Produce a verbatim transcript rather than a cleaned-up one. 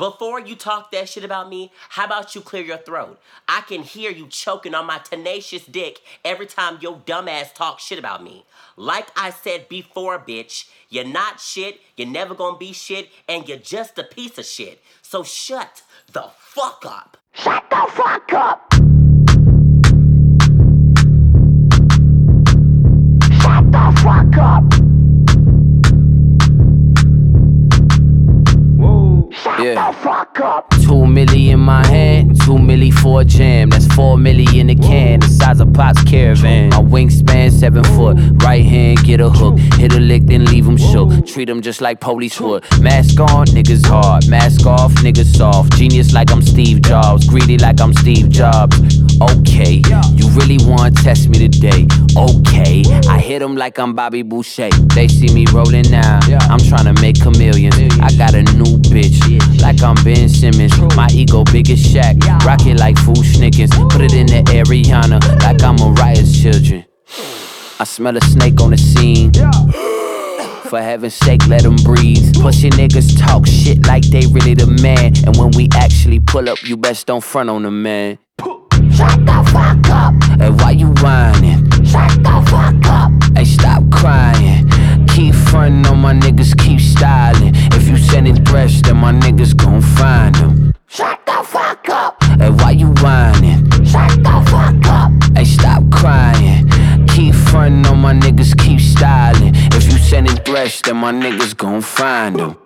Before you talk that shit about me, how about you clear your throat? I can hear you choking on my tenacious dick every time your dumbass talk shit about me. Like I said before, bitch, you're not shit, you're never gonna be shit, and you're just a piece of shit. So shut the fuck up. Shut the fuck up. Shut the fuck up. Shut Yeah. the fuck up. Two milli in my hand, two milli for a jam. That's four milli in the can, the size of Pop's caravan. My wingspan seven foot, right hand get a hook. Hit a lick, then leave them shook. Treat them just like police would. Mask on, niggas hard. Mask off, niggas soft. Genius like I'm Steve Jobs. Greedy like I'm Steve Jobs. Okay, you really wanna test me today? Okay, I hit them like I'm Bobby Boucher. They see me rolling now, I'm tryna make chameleons. I got a new bitch, like I'm Ben Simmons. My ego big as Shaq, rock it like Food Snickers. Put it in the Ariana, like I'm Mariah's children. I smell a snake on the scene. For heaven's sake, let them breathe. Pussy niggas talk shit like they really the man. And when we actually pull up, you best don't front on the man. Shut the fuck up. Hey, why you whining? Shut the fuck up. Hey, stop crying. Keep frontin' on my niggas, keep styling. If you sending threats, then my niggas gon' find them. Shut the fuck up. Hey, why you whining? Shut the fuck up. Hey, stop crying. Keep frontin' on my niggas, keep styling. If you sending threats, then my niggas gon' find them.